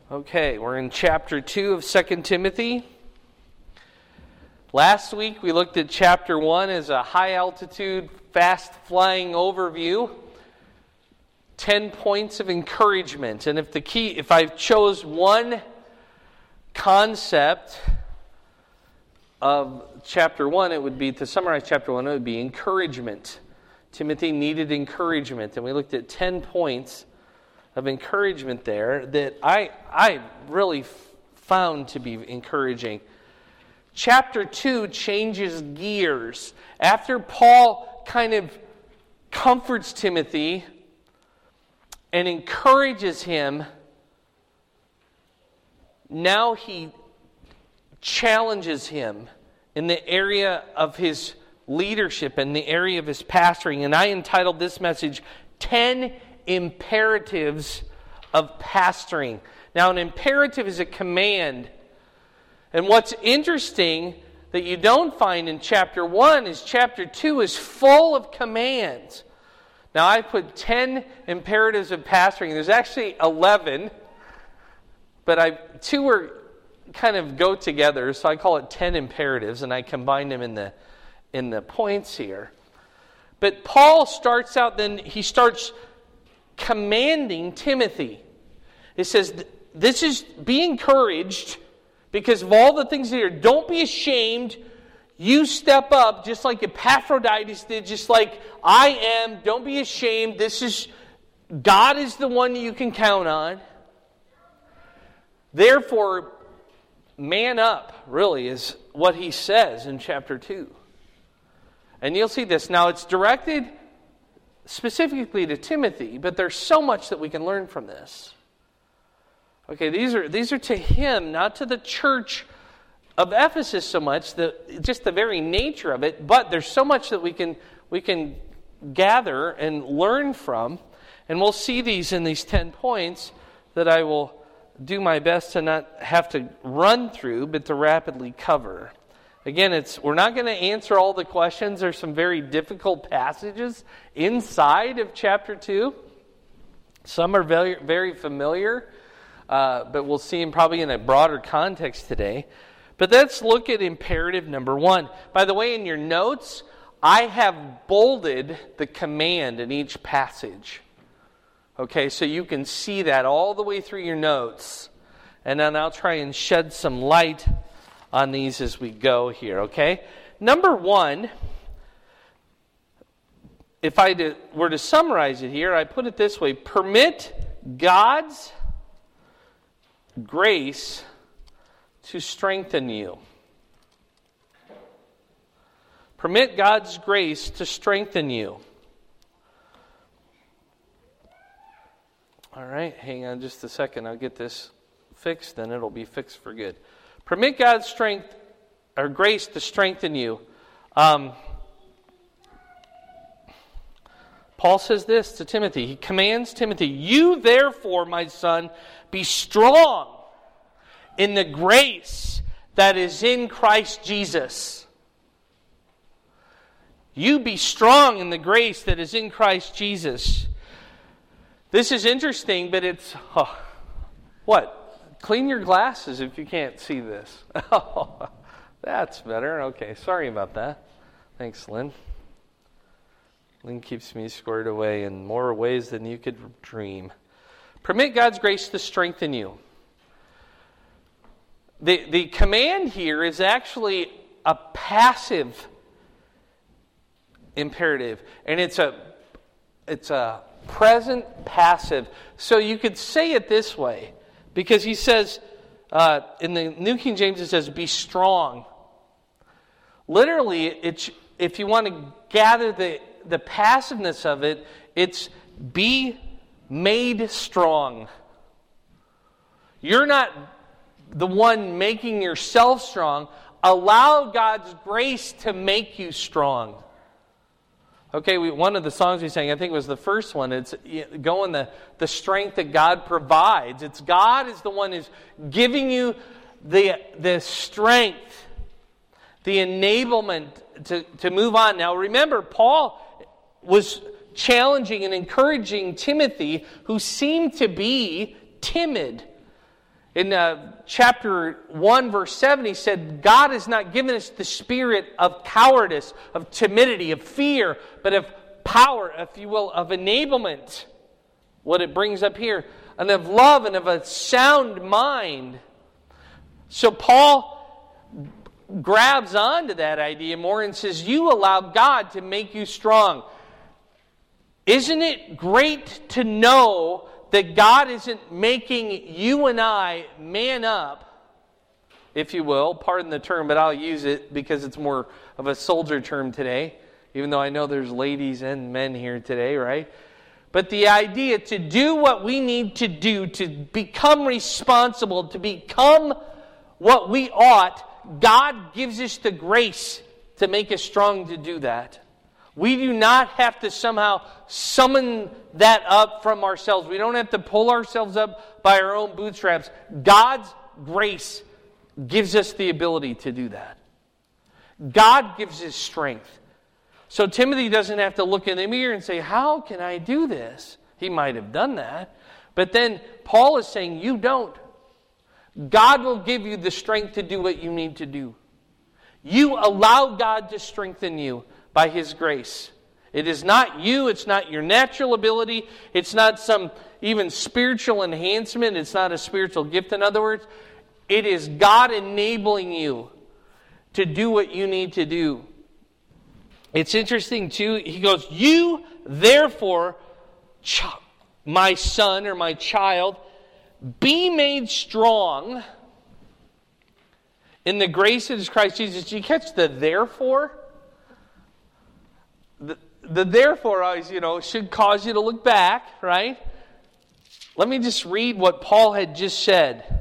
Okay, we're in chapter 2 of 2 Timothy. Last week we looked at chapter 1 as a high-altitude, fast-flying overview. 10 points of encouragement. And if I chose one concept of chapter 1, it would be, to summarize chapter 1, it would be encouragement. Timothy needed encouragement. And we looked at 10 points of encouragement there that I really found to be encouraging. Chapter 2 changes gears. After Paul kind of comforts Timothy and encourages him, now he challenges him in the area of his leadership and the area of his pastoring. And I entitled this message, 10 Imperatives of Pastoring. Now, an imperative is a command. And what's interesting that you don't find in chapter 1 is chapter 2 is full of commands. Now, I put 10 imperatives of pastoring. There's actually 11, but two are kind of go together, so I call it 10 imperatives, and I combine them in the points here. But Paul starts out, then he starts commanding Timothy. It says, be encouraged because of all the things here. Don't be ashamed. You step up just like Epaphroditus did, just like I am. Don't be ashamed. God is the one you can count on. Therefore, man up, really, is what he says in chapter 2. And you'll see this. Now, it's directed specifically to Timothy, but there's so much that we can learn from this. Okay, these are to him, not to the church of Ephesus so much, just the very nature of it, but there's so much that we can gather and learn from, and we'll see these in these 10 points that I will do my best to not have to run through, but to rapidly cover. Again, we're not going to answer all the questions. There's some very difficult passages inside of chapter 2. Some are very, very familiar, but we'll see them probably in a broader context today. But let's look at imperative number 1. By the way, in your notes, I have bolded the command in each passage. Okay, so you can see that all the way through your notes. And then I'll try and shed some light on these as we go here, okay? Number 1, if I were to summarize it here, I put it this way: permit God's grace to strengthen you. Permit God's grace to strengthen you. All right, hang on just a second. I'll get this fixed, then it'll be fixed for good. Permit God's strength or grace to strengthen you. Paul says this to Timothy. He commands Timothy, "You therefore, my son, be strong in the grace that is in Christ Jesus." You be strong in the grace that is in Christ Jesus. This is interesting, but it's... what? Clean your glasses if you can't see this. Oh, that's better. Okay, sorry about that. Thanks, Lynn. Lynn keeps me squared away in more ways than you could dream. Permit God's grace to strengthen you. The command here is actually a passive imperative, and it's a present passive. So you could say it this way, because he says, in the New King James it says, be strong. Literally, if you want to gather the passiveness of it, it's be made strong. You're not the one making yourself strong. Allow God's grace to make you strong. Okay, one of the songs we sang, I think it was the first one, it's going the strength that God provides. It's God is the one who's giving you the strength, the enablement to move on. Now remember, Paul was challenging and encouraging Timothy, who seemed to be timid. In chapter 1, verse 7, he said, God has not given us the spirit of cowardice, of timidity, of fear, but of power, if you will, of enablement. What it brings up here. And of love and of a sound mind. So Paul grabs onto that idea more and says, you allow God to make you strong. Isn't it great to know that God isn't making you and I man up, if you will, pardon the term, but I'll use it because it's more of a soldier term today, even though I know there's ladies and men here today, right? But the idea to do what we need to do, to become responsible, to become what we ought, God gives us the grace to make us strong to do that. We do not have to somehow summon that up from ourselves. We don't have to pull ourselves up by our own bootstraps. God's grace gives us the ability to do that. God gives us strength. So Timothy doesn't have to look in the mirror and say, how can I do this? He might have done that. But then Paul is saying, you don't. God will give you the strength to do what you need to do. You allow God to strengthen you by His grace. It is not you. It's not your natural ability. It's not some even spiritual enhancement. It's not a spiritual gift, in other words. It is God enabling you to do what you need to do. It's interesting, too. He goes, you, therefore, my son or my child, be made strong in the grace that is Christ Jesus. Did you catch the therefore? The therefore always, should cause you to look back, right? Let me just read what Paul had just said.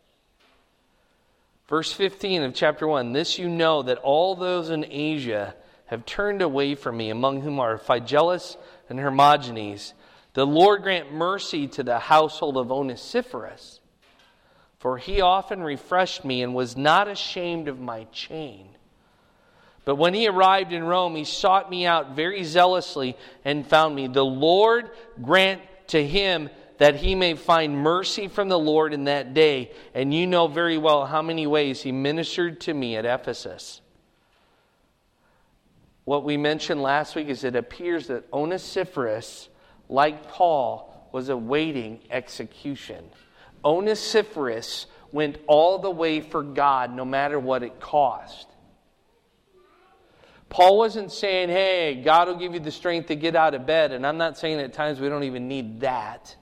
Verse 15 of chapter 1. This you know, that all those in Asia have turned away from me, among whom are Phygelus and Hermogenes. The Lord grant mercy to the household of Onesiphorus, for he often refreshed me and was not ashamed of my chain. But when he arrived in Rome, he sought me out very zealously and found me. The Lord grant to him that he may find mercy from the Lord in that day. And you know very well how many ways he ministered to me at Ephesus. What we mentioned last week is it appears that Onesiphorus, like Paul, was awaiting execution. Onesiphorus went all the way for God, no matter what it cost. Paul wasn't saying, hey, God will give you the strength to get out of bed. And I'm not saying at times we don't even need that.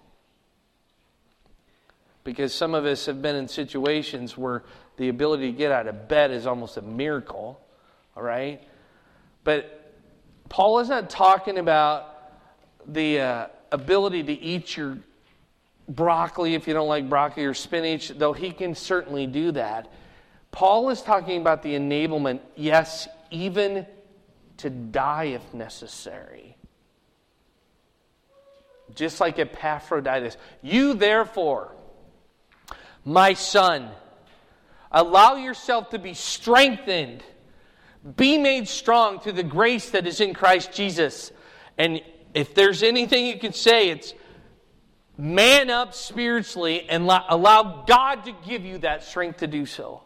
Because some of us have been in situations where the ability to get out of bed is almost a miracle. All right? But Paul is not talking about the ability to eat your broccoli if you don't like broccoli, or spinach, though he can certainly do that. Paul is talking about the enablement, yes, even to die if necessary. Just like Epaphroditus. You therefore, my son, allow yourself to be strengthened. Be made strong through the grace that is in Christ Jesus. And if there's anything you can say, it's man up spiritually and allow God to give you that strength to do so.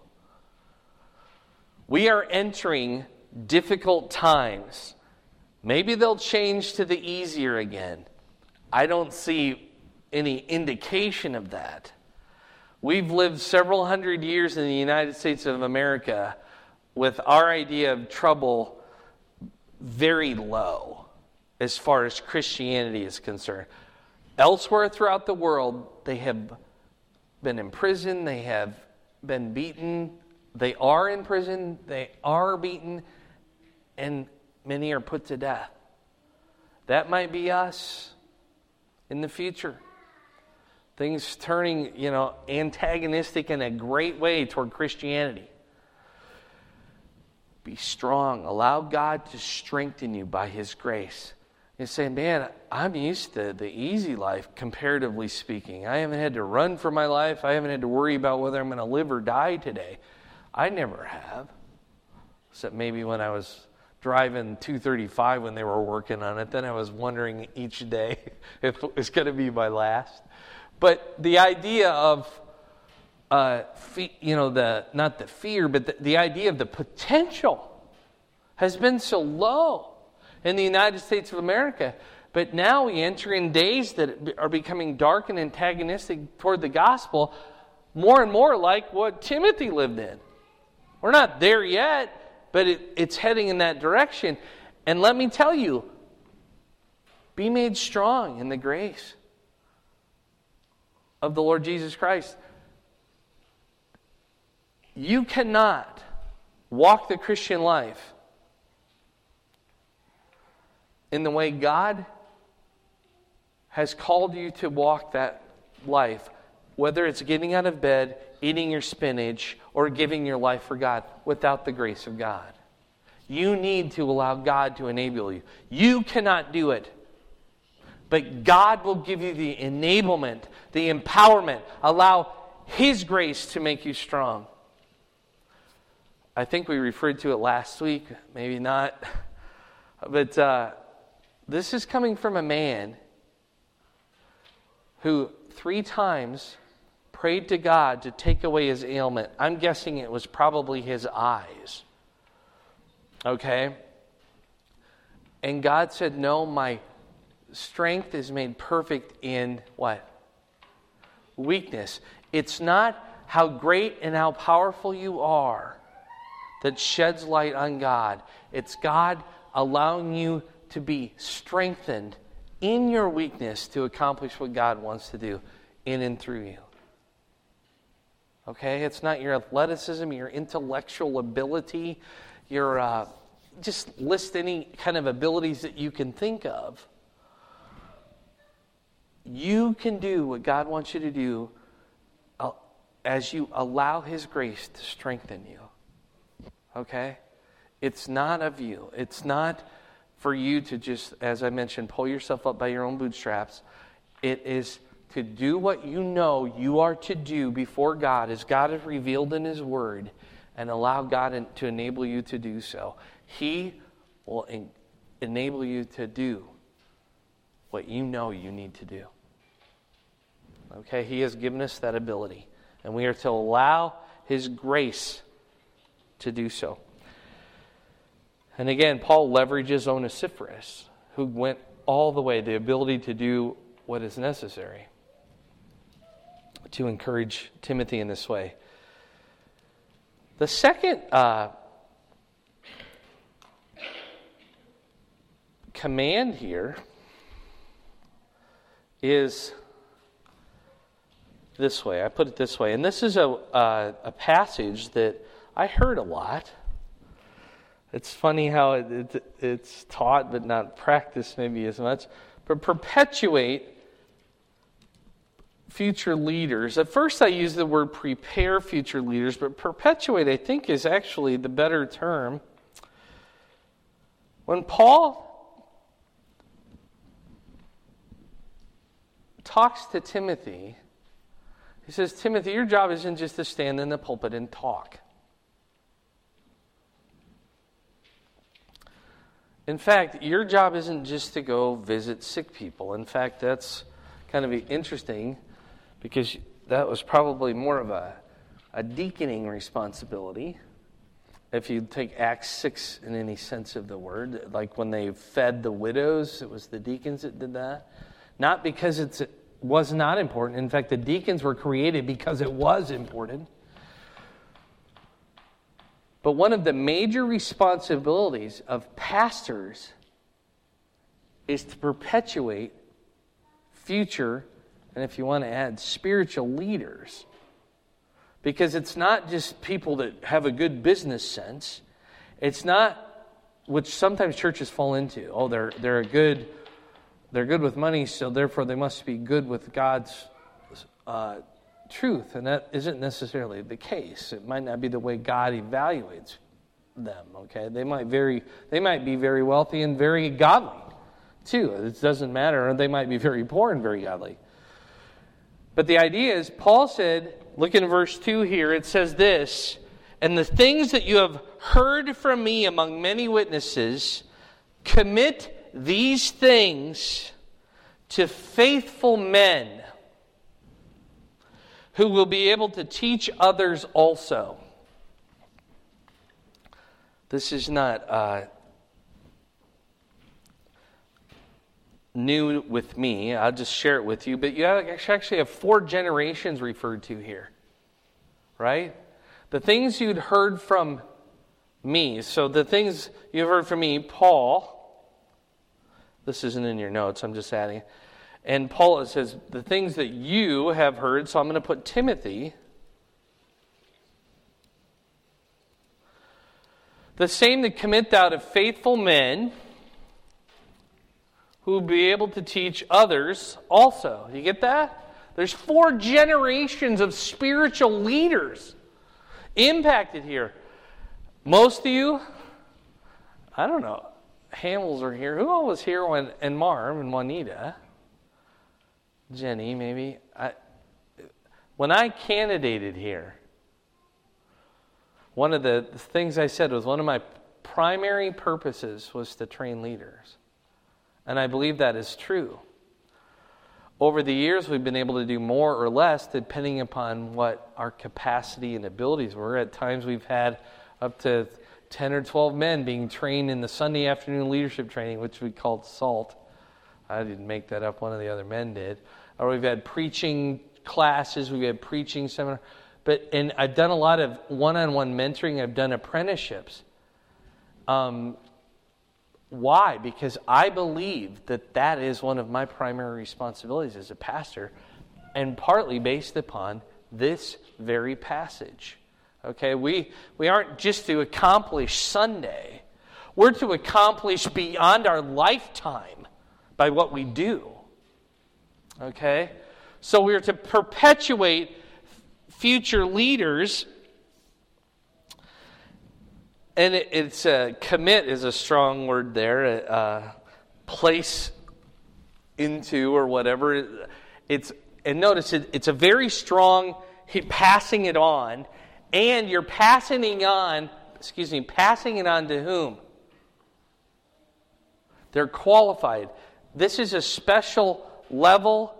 We are entering difficult times. Maybe they'll change to the easier again. I don't see any indication of that. We've lived several hundred years in the United States of America with our idea of trouble very low as far as Christianity is concerned. Elsewhere throughout the world, they have been imprisoned, they have been beaten, they are in prison, they are beaten, and many are put to death. That might be us in the future. Things turning, antagonistic in a great way toward Christianity. Be strong. Allow God to strengthen you by His grace. You're saying, man, I'm used to the easy life, comparatively speaking. I haven't had to run for my life. I haven't had to worry about whether I'm going to live or die today. I never have. Except maybe when I was driving 235 when they were working on it. Then I was wondering each day if it was going to be my last. But the idea of not the fear, but the idea of the potential has been so low in the United States of America. But now we enter in days that are becoming dark and antagonistic toward the gospel, more and more like what Timothy lived in. We're not there yet, but it's heading in that direction. And let me tell you, be made strong in the grace of the Lord Jesus Christ. You cannot walk the Christian life in the way God has called you to walk that life, whether it's getting out of bed, eating your spinach, or giving your life for God, without the grace of God. You need to allow God to enable you. You cannot do it. But God will give you the enablement, the empowerment. Allow His grace to make you strong. I think we referred to it last week, maybe not. But this is coming from a man who 3 times prayed to God to take away his ailment. I'm guessing it was probably his eyes. Okay? And God said, no, my strength is made perfect in what? Weakness. It's not how great and how powerful you are that sheds light on God. It's God allowing you to be strengthened in your weakness to accomplish what God wants to do in and through you. Okay? It's not your athleticism, your intellectual ability, your just list any kind of abilities that you can think of. You can do what God wants you to do as you allow His grace to strengthen you. Okay? It's not of you. It's not for you to just, as I mentioned, pull yourself up by your own bootstraps. It is to do what you know you are to do before God, as God has revealed in His Word, and allow God to enable you to do so. He will enable you to do what you know you need to do. Okay? He has given us that ability, and we are to allow His grace to do so. And again, Paul leverages Onesiphorus, who went all the way, the ability to do what is necessary to encourage Timothy in this way. The second command here is this way. I put it this way. And this is a passage that I heard a lot. It's funny how it's taught but not practiced maybe as much. But perpetuate future leaders. At first I used the word prepare future leaders, but perpetuate I think is actually the better term. When Paul talks to Timothy, he says, Timothy, your job isn't just to stand in the pulpit and talk. In fact, your job isn't just to go visit sick people. In fact, that's kind of interesting because that was probably more of a deaconing responsibility. If you take Acts 6 in any sense of the word, like when they fed the widows, it was the deacons that did that. Not because it was not important. In fact, the deacons were created because it was important. But one of the major responsibilities of pastors is to perpetuate future, and if you want to add, spiritual leaders. Because it's not just people that have a good business sense. It's not, which sometimes churches fall into. Oh, they're good with money, so therefore they must be good with God's truth, and that isn't necessarily the case. It might not be the way God evaluates them. Okay, they might be very wealthy and very godly too. It doesn't matter. Or they might be very poor and very godly. But the idea is, Paul said, look in verse 2 here. It says this: "And the things that you have heard from me among many witnesses, commit these things to faithful men who will be able to teach others also. This is not new with me. I'll just share it with you. But you actually have 4 generations referred to here. Right? The things you'd heard from me. So the things you've heard from me, Paul. This isn't in your notes. I'm just adding. And Paul says, the things that you have heard. So I'm going to put Timothy. The same that commit thou to faithful men who will be able to teach others also. You get that? There's 4 generations of spiritual leaders impacted here. Most of you, I don't know, Hamels are here. Who all was here and Marv and Juanita? Jenny, maybe. When I candidated here, one of the things I said was one of my primary purposes was to train leaders. And I believe that is true. Over the years, we've been able to do more or less depending upon what our capacity and abilities were. At times, we've had up to 10 or 12 men being trained in the Sunday afternoon leadership training, which we called SALT. I didn't make that up. One of the other men did. Or we've had preaching classes. We've had preaching seminars. And I've done a lot of one-on-one mentoring. I've done apprenticeships. Why? Because I believe that is one of my primary responsibilities as a pastor, and partly based upon this very passage. Okay, we aren't just to accomplish Sunday. We're to accomplish beyond our lifetime by what we do. Okay? So we're to perpetuate future leaders. And it's commit is a strong word there. Place into or whatever. And notice it's a very strong passing it on, and you're passing it on to whom? They're qualified. This is a special level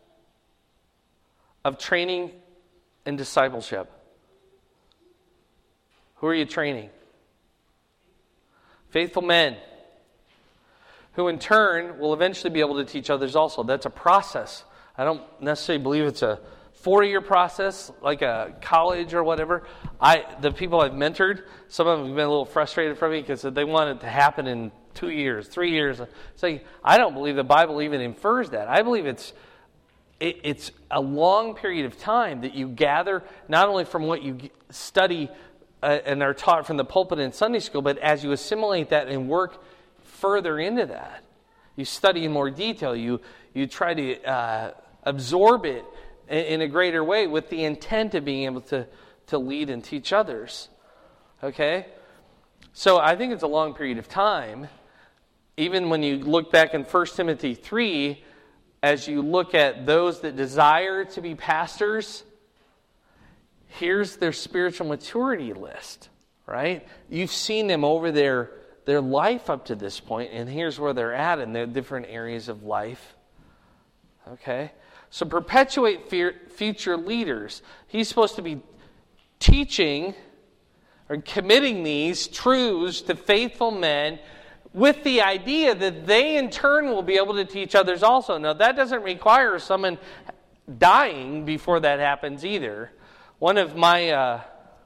of training and discipleship. Who are you training? Faithful men who in turn will eventually be able to teach others also. That's a process. I don't necessarily believe it's a 4-year process like a college or whatever. The people I've mentored, some of them have been a little frustrated from me because they want it to happen in 2 years, 3 years. So I don't believe the Bible even infers that. I believe it's a long period of time that you gather not only from what you study and are taught from the pulpit in Sunday school, but as you assimilate that and work further into that, you study in more detail. You try to absorb it in a greater way with the intent of being able to lead and teach others. Okay? So I think it's a long period of time. Even when you look back in 1 Timothy 3, as you look at those that desire to be pastors, here's their spiritual maturity list, right? You've seen them over their life up to this point, and here's where they're at in their different areas of life. Okay? So perpetuate future leaders. He's supposed to be teaching or committing these truths to faithful men with the idea that they in turn will be able to teach others also. Now, that doesn't require someone dying before that happens either. One of my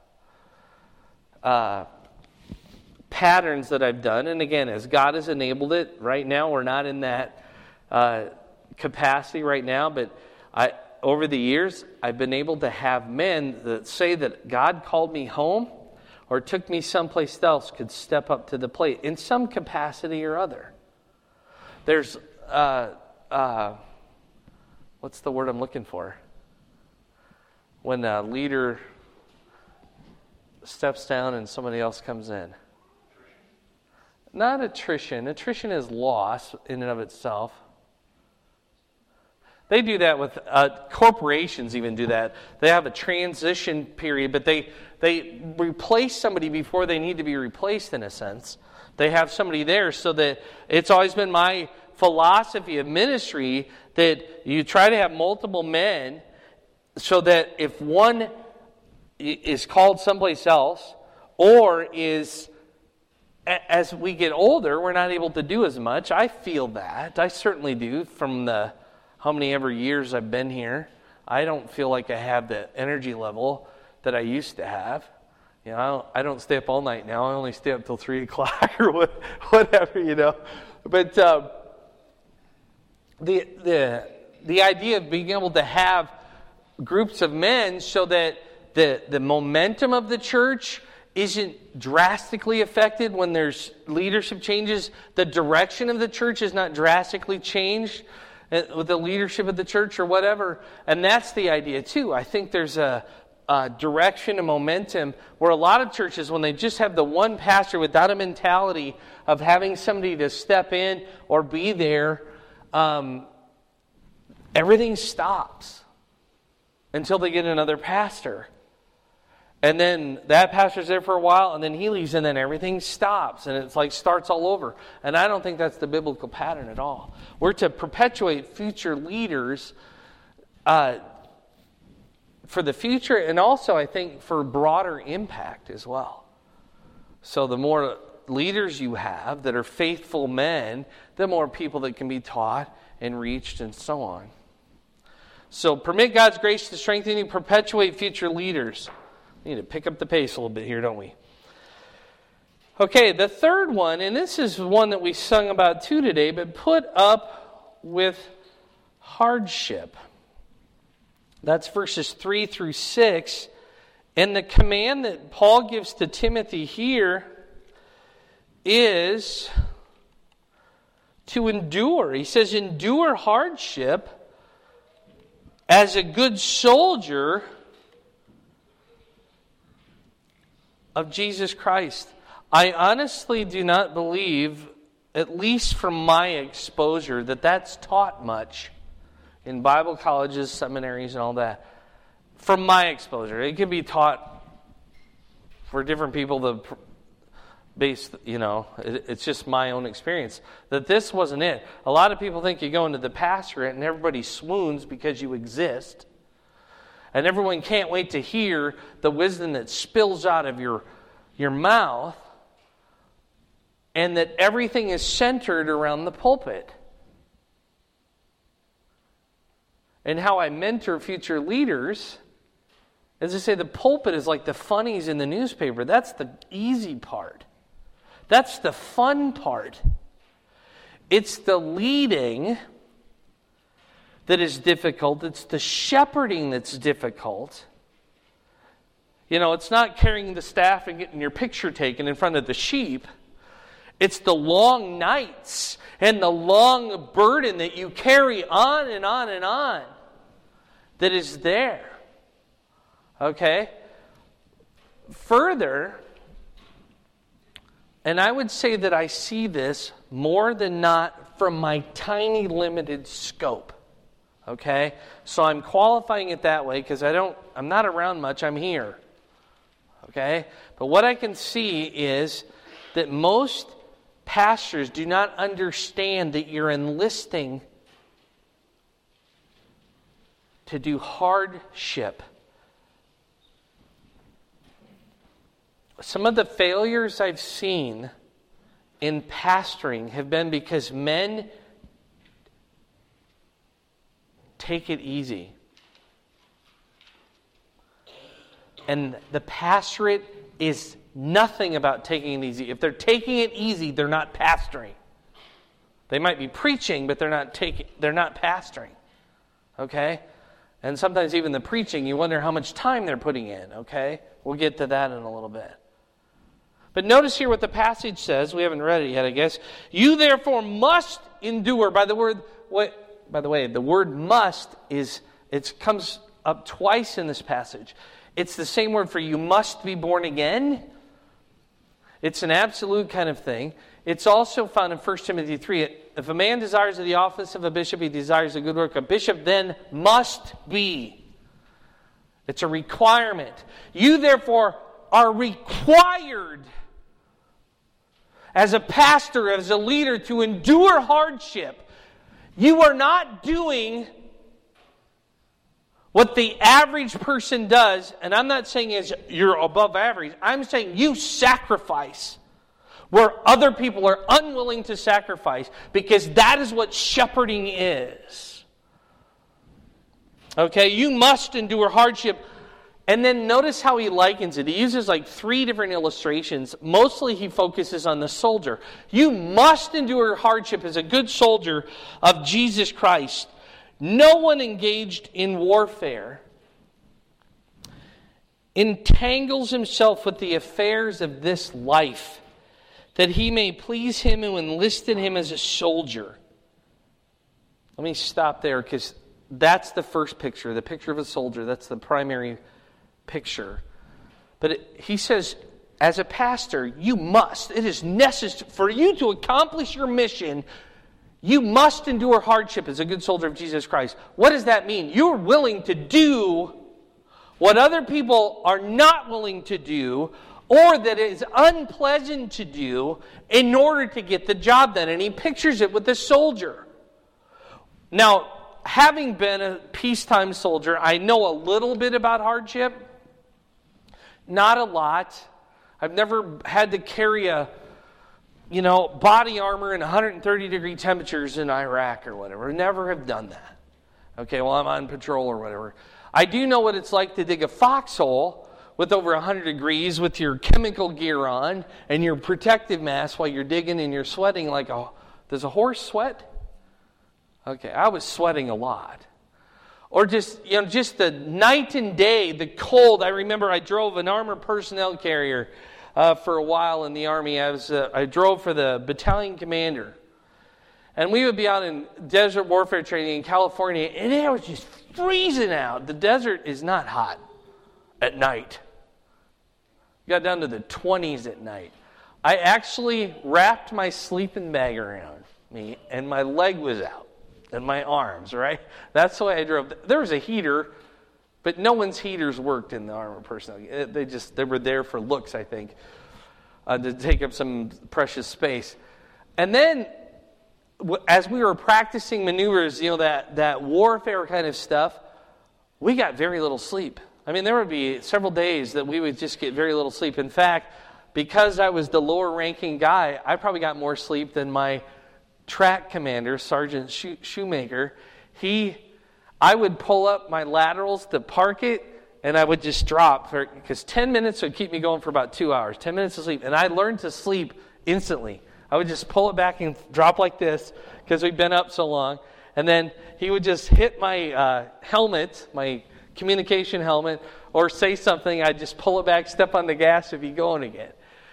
patterns that I've done, and again, as God has enabled it, right now we're not in that capacity right now, but over the years, I've been able to have men that say that God called me home or took me someplace else could step up to the plate in some capacity or other. There's, what's the word I'm looking for? When a leader steps down and somebody else comes in. Not attrition. Attrition is loss in and of itself. They do that with corporations. Even do that. They have a transition period, but they replace somebody before they need to be replaced. In a sense, they have somebody there, so that it's always been my philosophy of ministry that you try to have multiple men so that if one is called someplace else, or is, as we get older, we're not able to do as much. I feel that. I certainly do from the how many ever years I've been here. I don't feel like I have the energy level that I used to have. You know, I don't stay up all night now. I only stay up till 3 o'clock or whatever, you know. But the idea of being able to have groups of men so that the momentum of the church isn't drastically affected when there's leadership changes. The direction of the church is not drastically changed with the leadership of the church or whatever. And that's the idea too. I think there's a direction and momentum where a lot of churches, when they just have the one pastor without a mentality of having somebody to step in or be there, everything stops until they get another pastor. And then that pastor's there for a while, and then he leaves, and then everything stops, and it's like starts all over. And I don't think that's the biblical pattern at all. We're to perpetuate future leaders for the future, and also, I think, for broader impact as well. So the more leaders you have that are faithful men, the more people that can be taught and reached and so on. So permit God's grace to strengthen you, perpetuate future leaders. We need to pick up the pace a little bit here, don't we? Okay, the third one, and this is one that we sung about too today, but put up with hardship. That's verses 3 through 6. And the command that Paul gives to Timothy here is to endure. He says, endure hardship as a good soldier of Jesus Christ. I honestly do not believe, at least from my exposure, that that's taught much in Bible colleges, seminaries, and all that. From my exposure, it can be taught for different people. It's just my own experience that this wasn't it. A lot of people think you go into the pastorate and everybody swoons because you exist. And everyone can't wait to hear the wisdom that spills out of your mouth, and that everything is centered around the pulpit. And how I mentor future leaders, as I say, the pulpit is like the funnies in the newspaper. That's the easy part. That's the fun part. It's the leading that is difficult. It's the shepherding that's difficult. You know, it's not carrying the staff and getting your picture taken in front of the sheep. It's the long nights and the long burden that you carry on and on and on that is there. Okay? Further, and I would say that I see this more than not from my tiny limited scope. Okay? So I'm qualifying it that way because I'm not around much, I'm here. Okay? But what I can see is that most pastors do not understand that you're enlisting to do hardship. Some of the failures I've seen in pastoring have been because men take it easy. And the pastorate is nothing about taking it easy. If they're taking it easy, they're not pastoring. They might be preaching, but they're not pastoring. Okay? And sometimes even the preaching, you wonder how much time they're putting in. Okay? We'll get to that in a little bit. But notice here what the passage says. We haven't read it yet, I guess. You therefore must endure. By the way, the word must comes up twice in this passage. It's the same word for you must be born again. It's an absolute kind of thing. It's also found in 1 Timothy 3. If a man desires the office of a bishop, he desires a good work. A bishop then must be. It's a requirement. You therefore are required as a pastor, as a leader, to endure hardship. You are not doing What the average person does, and I'm not saying is you're above average, I'm saying you sacrifice where other people are unwilling to sacrifice, because that is what shepherding is. Okay, you must endure hardship. And then notice how he likens it. He uses like 3 different illustrations. Mostly he focuses on the soldier. You must endure hardship as a good soldier of Jesus Christ. No one engaged in warfare entangles himself with the affairs of this life, that he may please him who enlisted him as a soldier. Let me stop there, because that's the first picture, the picture of a soldier. That's the primary picture. But he says, as a pastor, you must. It is necessary for you to accomplish your mission. You must endure hardship as a good soldier of Jesus Christ. What does that mean? You're willing to do what other people are not willing to do, or that is unpleasant to do, in order to get the job done. And he pictures it with a soldier. Now, having been a peacetime soldier, I know a little bit about hardship. Not a lot. I've never had to carry body armor in 130 degree temperatures in Iraq or whatever. Never have done that. Okay, well, I'm on patrol or whatever. I do know what it's like to dig a foxhole with over 100 degrees with your chemical gear on and your protective mask while you're digging and you're sweating like does a horse sweat? Okay, I was sweating a lot. Or just the night and day, the cold. I remember I drove an armored personnel carrier for a while in the Army. I drove for the battalion commander. And we would be out in desert warfare training in California, and it was just freezing out. The desert is not hot at night. Got down to the 20s at night. I actually wrapped my sleeping bag around me, and my leg was out, and my arms, right? That's the way I drove. There was a heater, but no one's heaters worked in the armored personnel. They were there for looks, I think, to take up some precious space. And then, as we were practicing maneuvers, that warfare kind of stuff, we got very little sleep. I mean, there would be several days that we would just get very little sleep. In fact, because I was the lower-ranking guy, I probably got more sleep than my track commander, Sergeant Shoemaker. I would pull up my laterals to park it, and I would just drop, because 10 minutes would keep me going for about 2 hours. 10 minutes of sleep. And I learned to sleep instantly. I would just pull it back and drop like this, because we'd been up so long. And then he would just hit my helmet, my communication helmet, or say something. I'd just pull it back, step on the gas, and be going again.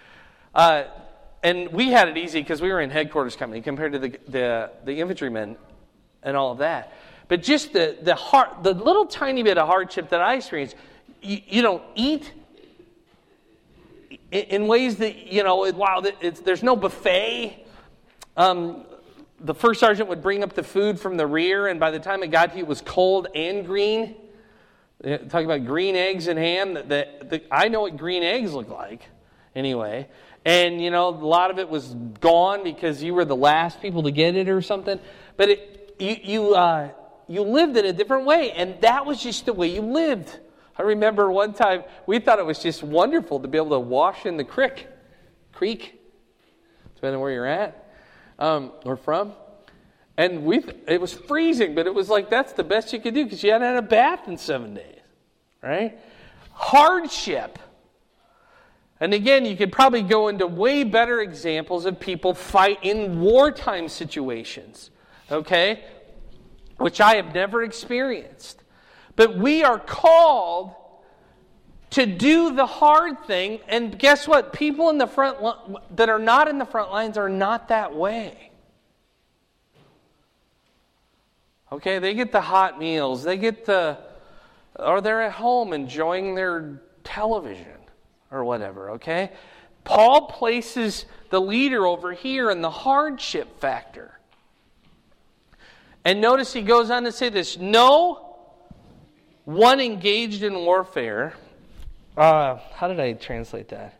And we had it easy because we were in headquarters company compared to the infantrymen and all of that. But just the little tiny bit of hardship that I experienced, you don't eat in ways that, there's no buffet. The first sergeant would bring up the food from the rear, and by the time it got to you, it was cold and green. Talking about green eggs and ham. I know what green eggs look like, anyway. And, a lot of it was gone because you were the last people to get it or something. But you lived in a different way, and that was just the way you lived. I remember one time we thought it was just wonderful to be able to wash in the creek, depending on where you're at or from. And it was freezing, but it was like that's the best you could do because you hadn't had a bath in 7 days, right? Hardship. And again, you could probably go into way better examples of people fight in wartime situations, okay? Which I have never experienced. But we are called to do the hard thing, and guess what? People in the front that are not in the front lines are not that way. Okay, they get the hot meals. Or they're at home enjoying their television or whatever, okay? Paul places the leader over here in the hardship factor. And notice he goes on to say this, no one engaged in warfare. How did I translate that?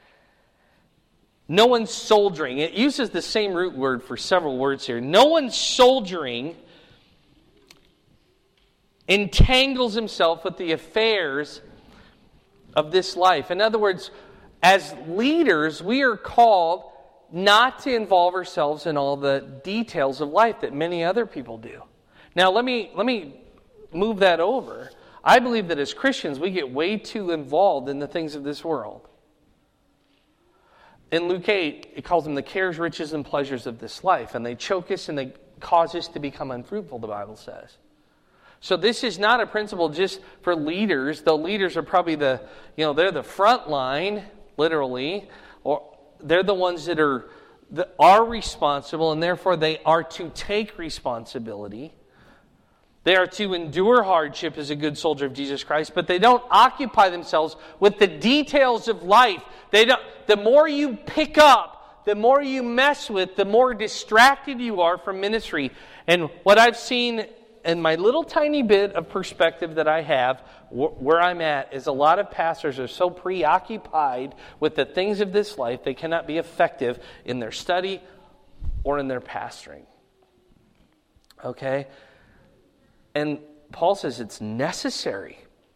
No one soldiering. It uses the same root word for several words here. No one soldiering entangles himself with the affairs of this life. In other words, as leaders, we are called not to involve ourselves in all the details of life that many other people do. Now, let me move that over. I believe that as Christians, we get way too involved in the things of this world. In Luke 8, it calls them the cares, riches, and pleasures of this life. And they choke us and they cause us to become unfruitful, the Bible says. So this is not a principle just for leaders, though leaders are probably they're the front line, literally, or they're the ones that are responsible, and therefore they are to take responsibility. They are to endure hardship as a good soldier of Jesus Christ, but they don't occupy themselves with the details of life. The more you pick up, the more you mess with, the more distracted you are from ministry. And what I've seen in my little tiny bit of perspective that I have, where I'm at, is a lot of pastors are so preoccupied with the things of this life, they cannot be effective in their study or in their pastoring. Okay? And Paul says it's necessary.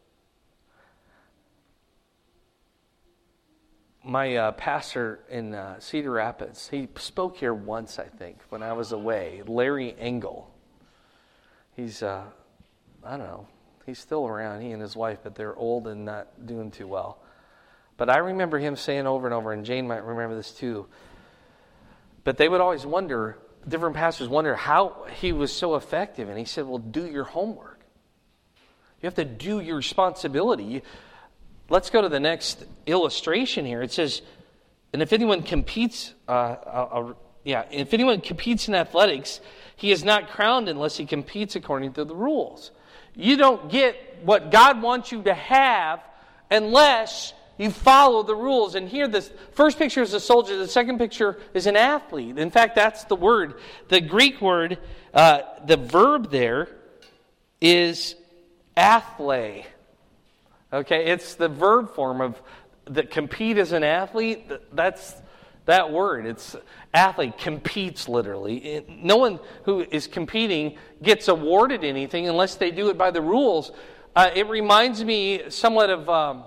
My pastor in Cedar Rapids, he spoke here once, I think, when I was away. Larry Engel. He's, I don't know, he's still around, he and his wife, but they're old and not doing too well. But I remember him saying over and over, and Jane might remember this too, but they would always wonder, different pastors wonder how he was so effective. And he said, well, do your homework. You have to do your responsibility. Let's go to the next illustration here. It says, and if anyone competes, if anyone competes in athletics, he is not crowned unless he competes according to the rules. You don't get what God wants you to have unless you follow the rules. And here, the first picture is a soldier. The second picture is an athlete. In fact, that's the word. The Greek word, the verb there is athle. Okay, it's the verb form of that compete as an athlete. That's that word. It's athlete, competes literally. No one who is competing gets awarded anything unless they do it by the rules. It reminds me somewhat of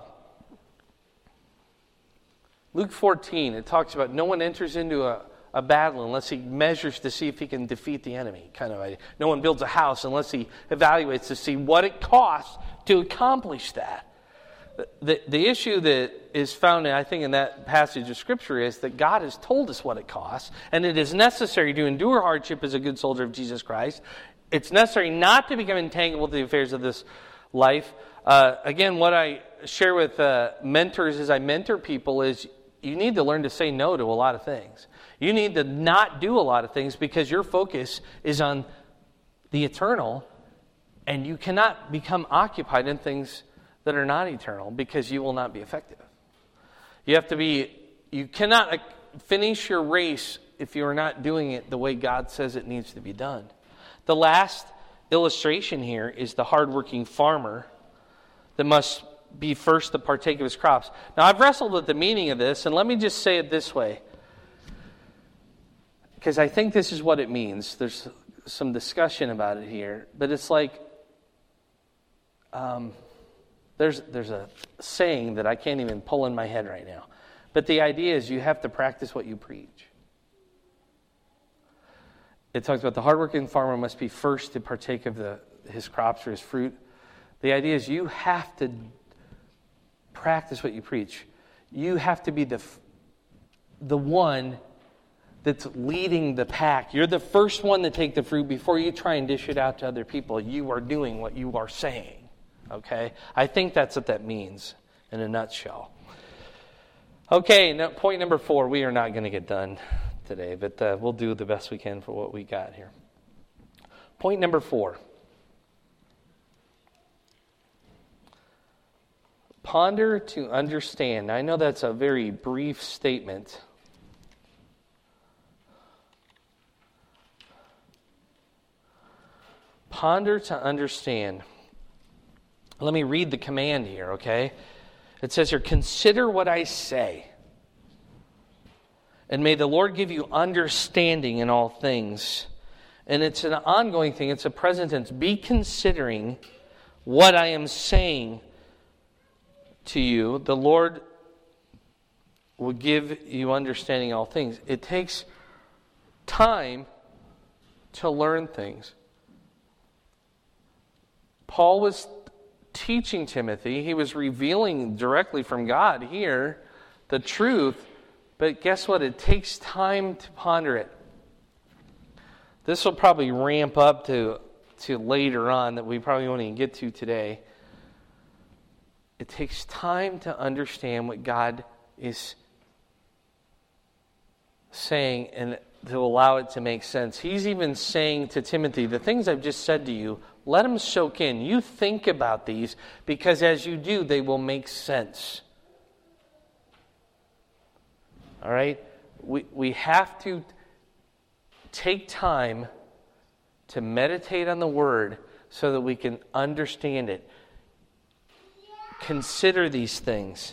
Luke 14. It talks about no one enters into a battle unless he measures to see if he can defeat the enemy. Kind of idea. No one builds a house unless he evaluates to see what it costs to accomplish that. The issue that is found, I think, in that passage of Scripture is that God has told us what it costs, and it is necessary to endure hardship as a good soldier of Jesus Christ. It's necessary not to become entangled with the affairs of this life. Again, what I share with mentors as I mentor people is you need to learn to say no to a lot of things. You need to not do a lot of things because your focus is on the eternal, and you cannot become occupied in things that are not eternal because you will not be effective. You cannot finish your race if you are not doing it the way God says it needs to be done. The last illustration here is the hardworking farmer that must be first to partake of his crops. Now, I've wrestled with the meaning of this, and let me just say it this way, because I think this is what it means. There's some discussion about it here, but it's like there's a saying that I can't even pull in my head right now, but the idea is you have to practice what you preach. It talks about the hardworking farmer must be first to partake of his crops or his fruit. The idea is you have to practice what you preach. You have to be the one that's leading the pack. You're the first one to take the fruit before you try and dish it out to other people. You are doing what you are saying. Okay? I think that's what that means in a nutshell. Okay, now, point number 4. We are not going to get done today, but we'll do the best we can for what we got here. Point number 4. Ponder to understand. I know that's a very brief statement. Ponder to understand. Let me read the command here, okay? It says here, consider what I say. And may the Lord give you understanding in all things. And it's an ongoing thing. It's a present tense. Be considering what I am saying to you, the Lord will give you understanding all things. It takes time to learn things. Paul was teaching Timothy. He was revealing directly from God here the truth. But guess what? It takes time to ponder it. This will probably ramp up to later on that we probably won't even get to today. It takes time to understand what God is saying and to allow it to make sense. He's even saying to Timothy, the things I've just said to you, let them soak in. You think about these, because as you do, they will make sense. All right? We have to take time to meditate on the Word so that we can understand it. Consider these things.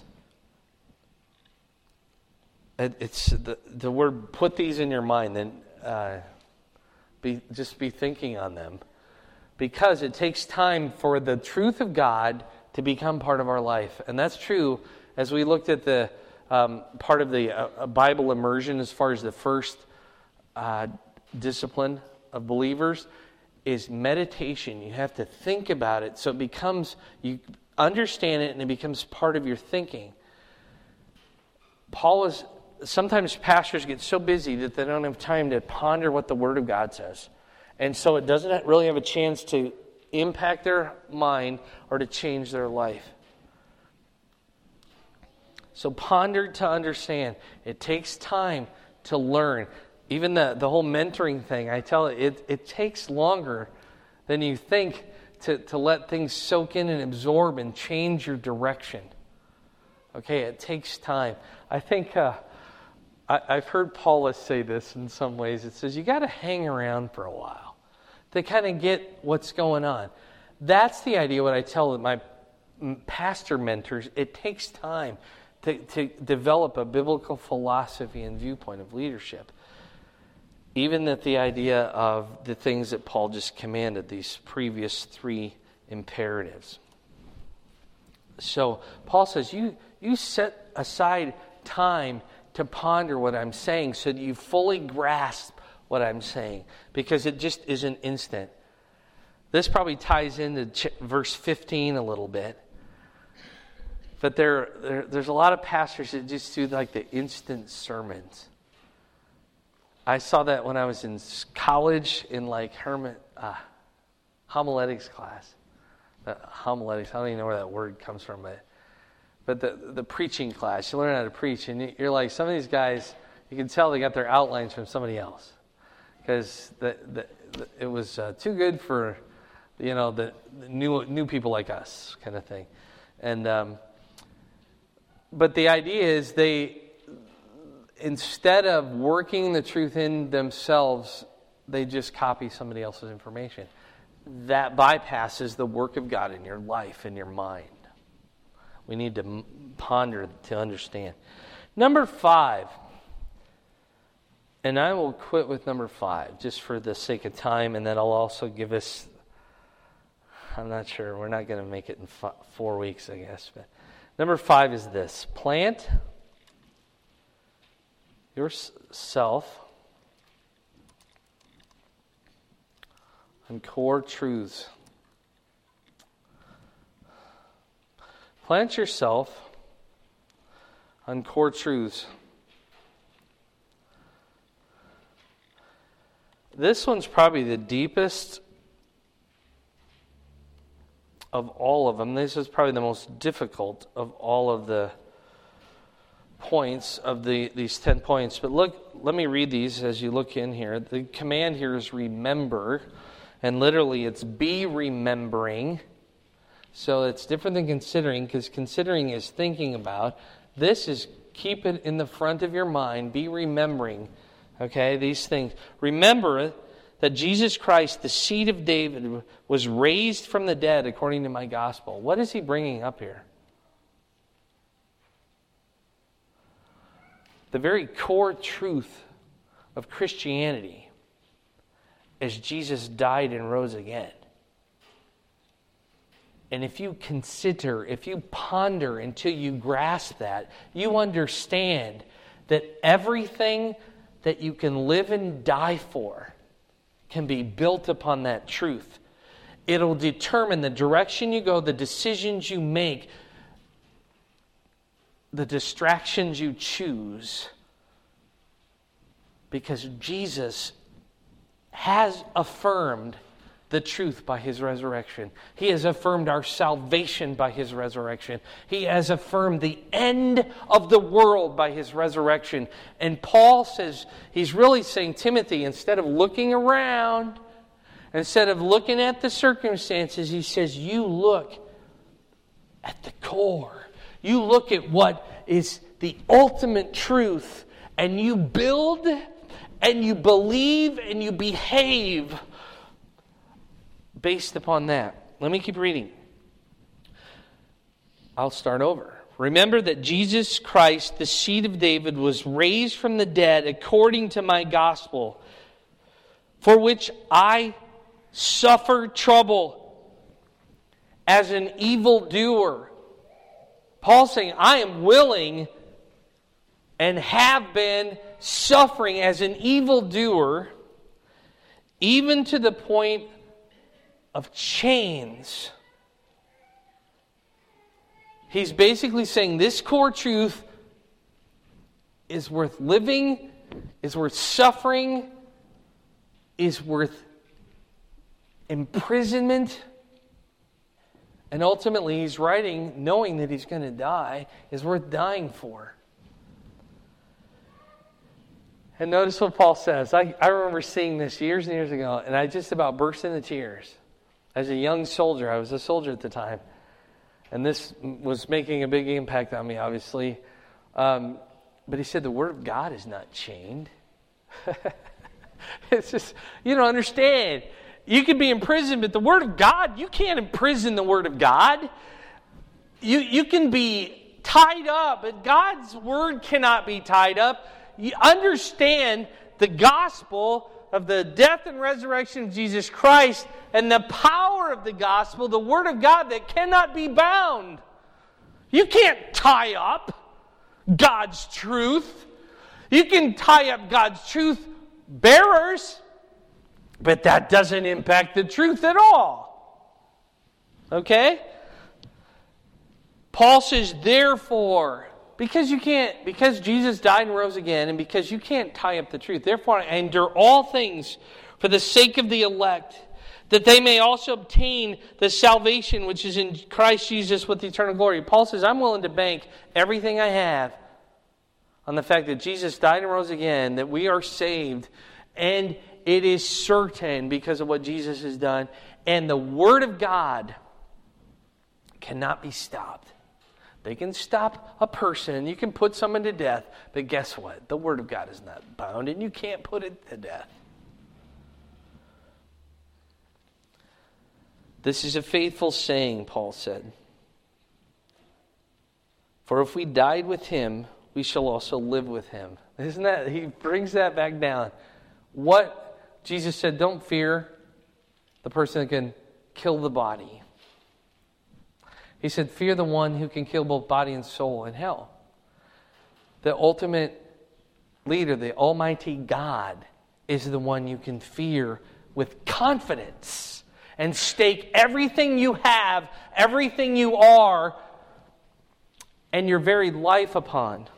It's the word, put these in your mind, and just be thinking on them. Because it takes time for the truth of God to become part of our life. And that's true as we looked at the part of the Bible immersion as far as the first discipline of believers is meditation. You have to think about it so it becomes, you understand it and it becomes part of your thinking. Sometimes pastors get so busy that they don't have time to ponder what the Word of God says. And so it doesn't really have a chance to impact their mind or to change their life. So ponder to understand. It takes time to learn. Even the whole mentoring thing, I tell it takes longer than you think to let things soak in and absorb and change your direction. Okay, it takes time. I think I've heard Paulus say this in some ways. It says you got to hang around for a while to kind of get what's going on. That's the idea. What I tell my pastor mentors, it takes time to develop a biblical philosophy and viewpoint of leadership. Even that the idea of the things that Paul just commanded, these previous 3 imperatives. So Paul says, you set aside time to ponder what I'm saying so that you fully grasp what I'm saying, because it just isn't instant. This probably ties into verse 15 a little bit. But there's a lot of pastors that just do like the instant sermons. I saw that when I was in college in like homiletics class. Homiletics, I don't even know where that word comes from, but the preaching class, you learn how to preach, and you're like, some of these guys, you can tell they got their outlines from somebody else, because it was too good for, the new people like us, kind of thing, and but the idea is instead of working the truth in themselves, they just copy somebody else's information. That bypasses the work of God in your life, in your mind. We need to ponder to understand. Number 5. And I will quit with number 5, just for the sake of time, and then I'll also give us, I'm not sure, we're not going to make it in 4 weeks, I guess. But number 5 is this: plant yourself on core truths. Plant yourself on core truths. This one's probably the deepest of all of them. This is probably the most difficult of all of the points of these 10 points. But let me read these as you look in here. The command here is remember, and literally it's be remembering. So it's different than considering, because considering is thinking about. This is keep it in the front of your mind, be remembering. Okay, these things. Remember that Jesus Christ, the seed of David, was raised from the dead according to my gospel. What is he bringing up here? The very core truth of Christianity is Jesus died and rose again. And if you consider, if you ponder until you grasp that, you understand that everything that you can live and die for can be built upon that truth. It'll determine the direction you go, the decisions you make, the distractions you choose. Because Jesus has affirmed the truth by His resurrection. He has affirmed our salvation by His resurrection. He has affirmed the end of the world by His resurrection. And Paul says, he's really saying, Timothy, instead of looking around, instead of looking at the circumstances, he says, you look at the core. You look at what is the ultimate truth, and you build, and you believe, and you behave based upon that. Let me keep reading. I'll start over. Remember that Jesus Christ, the seed of David, was raised from the dead according to my gospel, for which I suffer trouble as an evildoer. Paul's saying, I am willing and have been suffering as an evildoer, even to the point of chains. He's basically saying this core truth is worth living, is worth suffering, is worth imprisonment. And ultimately he's writing knowing that he's going to die is worth dying for. And notice what Paul says. I remember seeing this years and years ago, and I just about burst into tears. As a young soldier, I was a soldier at the time, and this was making a big impact on me, obviously. But he said, the Word of God is not chained. It's just, you don't understand. You can be in prison, but the Word of God, you can't imprison the Word of God. You can be tied up, but God's Word cannot be tied up. You understand the gospel of the death and resurrection of Jesus Christ and the power of the gospel, the Word of God that cannot be bound. You can't tie up God's truth. You can tie up God's truth bearers, but that doesn't impact the truth at all. Okay? Paul says, therefore, because Jesus died and rose again, and because you can't tie up the truth, therefore I endure all things for the sake of the elect, that they may also obtain the salvation which is in Christ Jesus with eternal glory. Paul says, I'm willing to bank everything I have on the fact that Jesus died and rose again, that we are saved, and it is certain because of what Jesus has done. And the Word of God cannot be stopped. They can stop a person. You can put someone to death. But guess what? The Word of God is not bound, and you can't put it to death. This is a faithful saying, Paul said. For if we died with Him, we shall also live with Him. Isn't that? He brings that back down. What Jesus said, don't fear the person that can kill the body. He said, fear the one who can kill both body and soul in hell. The ultimate leader, the Almighty God, is the one you can fear with confidence and stake everything you have, everything you are, and your very life upon.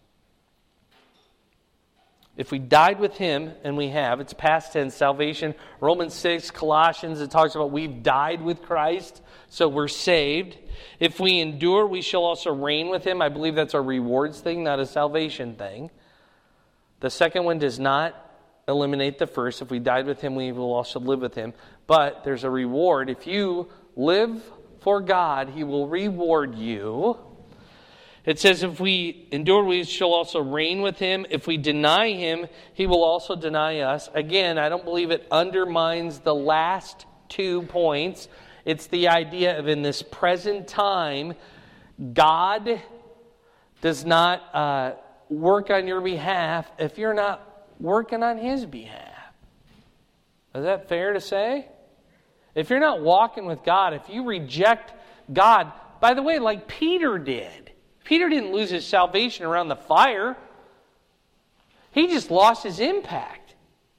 If we died with Him, and we have, it's past tense, salvation. Romans 6, Colossians, it talks about we've died with Christ, so we're saved. If we endure, we shall also reign with Him. I believe that's a rewards thing, not a salvation thing. The second one does not eliminate the first. If we died with Him, we will also live with Him. But there's a reward. If you live for God, He will reward you. It says, if we endure, we shall also reign with Him. If we deny Him, He will also deny us. Again, I don't believe it undermines the last 2 points. It's the idea of in this present time, God does not work on your behalf if you're not working on His behalf. Is that fair to say? If you're not walking with God, if you reject God, by the way, like Peter did. Peter didn't lose his salvation around the fire. He just lost his impact.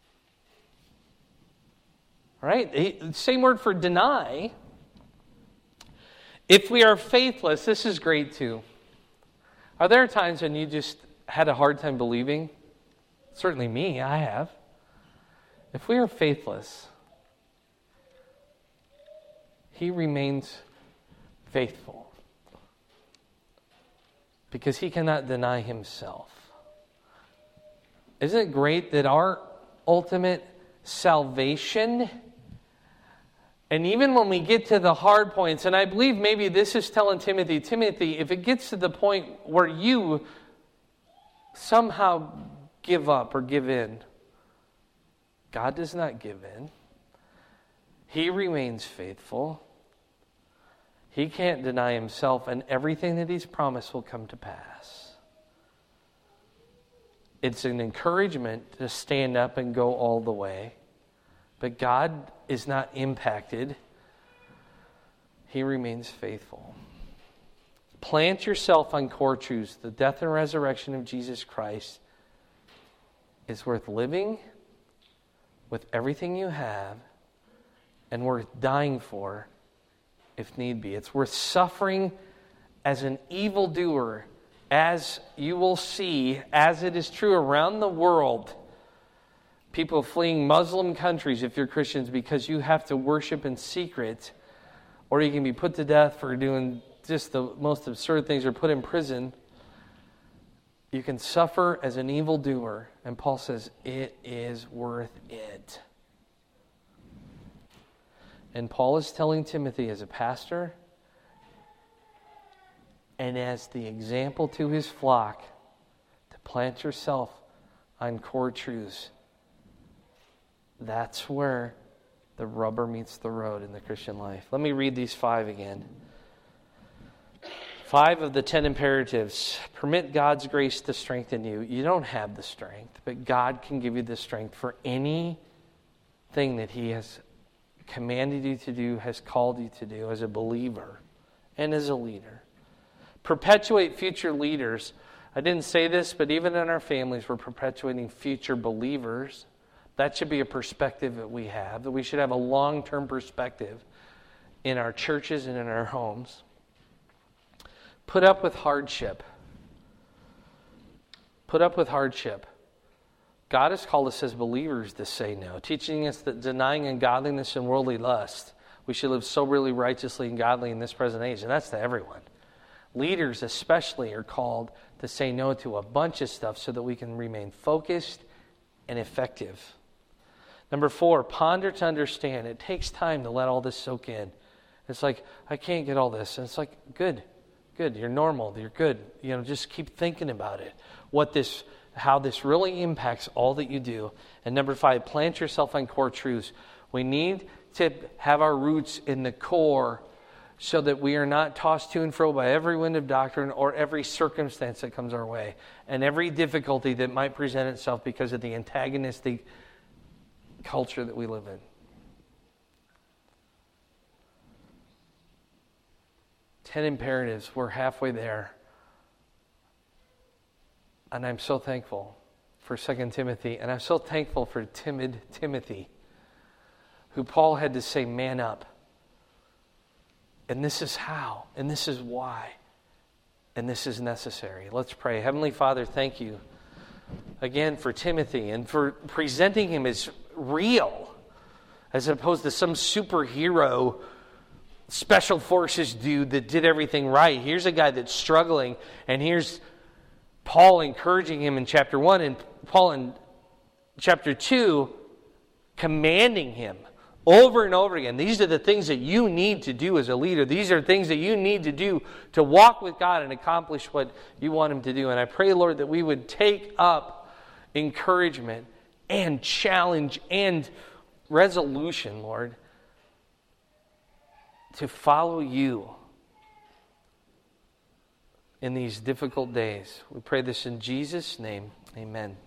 Right? Same word for deny. If we are faithless, this is great too. Are there times when you just had a hard time believing? Certainly me, I have. If we are faithless, He remains faithful. Because He cannot deny Himself. Isn't it great that our ultimate salvation, and even when we get to the hard points, and I believe maybe this is telling Timothy, if it gets to the point where you somehow give up or give in, God does not give in. He remains faithful. He can't deny Himself, and everything that He's promised will come to pass. It's an encouragement to stand up and go all the way. But God is not impacted. He remains faithful. Plant yourself on core truths. The death and resurrection of Jesus Christ is worth living with everything you have and worth dying for if need be. It's worth suffering as an evildoer, as you will see, as it is true around the world. People fleeing Muslim countries, if you're Christians, because you have to worship in secret, or you can be put to death for doing just the most absurd things, or put in prison. You can suffer as an evildoer, and Paul says it is worth it. And Paul is telling Timothy as a pastor and as the example to his flock to plant yourself on core truths. That's where the rubber meets the road in the Christian life. Let me read these 5 again. 5 of the 10 imperatives. Permit God's grace to strengthen you. You don't have the strength, but God can give you the strength for anything that He has commanded you to do, has called you to do as a believer and as a leader. Perpetuate future leaders. I didn't say this, but even in our families, we're perpetuating future believers. That should be a perspective that we have, that we should have a long-term perspective in our churches and in our homes. Put up with hardship. Put up with hardship. God has called us as believers to say no, teaching us that denying ungodliness and worldly lust, we should live soberly, righteously, and godly in this present age. And that's to everyone. Leaders especially are called to say no to a bunch of stuff so that we can remain focused and effective. Number 4, ponder to understand. It takes time to let all this soak in. It's like, I can't get all this. And it's like, good, you're normal, you're good. Just keep thinking about it. How this really impacts all that you do. And number 5, plant yourself on core truths. We need to have our roots in the core so that we are not tossed to and fro by every wind of doctrine or every circumstance that comes our way and every difficulty that might present itself because of the antagonistic culture that we live in. Ten imperatives. We're halfway there. And I'm so thankful for 2 Timothy. And I'm so thankful for timid Timothy, who Paul had to say, man up. And this is how. And this is why. And this is necessary. Let's pray. Heavenly Father, thank you again for Timothy and for presenting him as real, as opposed to some superhero special forces dude that did everything right. Here's a guy that's struggling, and here's Paul encouraging him in chapter 1, and Paul in chapter 2 commanding him over and over again. These are the things that you need to do as a leader. These are things that you need to do to walk with God and accomplish what you want Him to do. And I pray, Lord, that we would take up encouragement and challenge and resolution, Lord, to follow you in these difficult days. We pray this in Jesus' name. Amen.